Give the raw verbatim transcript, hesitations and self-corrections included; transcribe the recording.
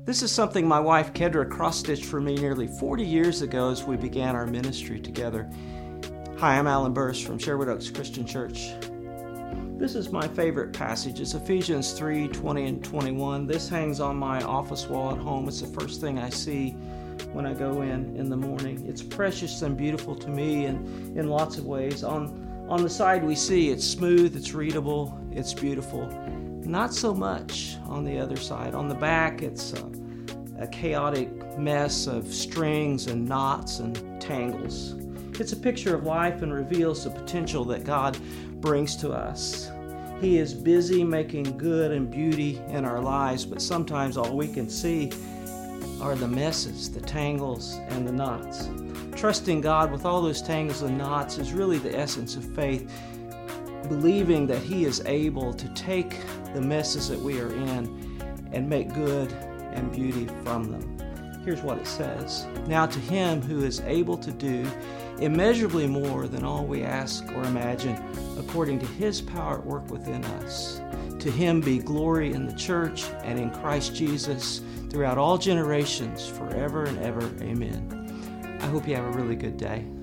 This is something my wife Kedra cross-stitched for me nearly forty years ago as we began our ministry together. Hi, I'm Alan Burris from Sherwood Oaks Christian Church. This is my favorite passage. It's Ephesians three, twenty and twenty-one. This hangs on my office wall at home. It's the first thing I see when I go in in the morning. It's precious and beautiful to me in, in lots of ways. On, on the side we see it's smooth, it's readable, it's beautiful. Not so much on the other side. On the back, it's a, a chaotic mess of strings and knots and tangles. It's a picture of life and reveals the potential that God brings to us. He is busy making good and beauty in our lives, but sometimes all we can see are the messes, the tangles, and the knots. Trusting God with all those tangles and knots is really the essence of faith. Believing that He is able to take the messes that we are in and make good and beauty from them. Here's what it says. Now to Him who is able to do immeasurably more than all we ask or imagine, according to His power at work within us. To Him be glory in the church and in Christ Jesus throughout all generations, forever and ever. Amen. I hope you have a really good day.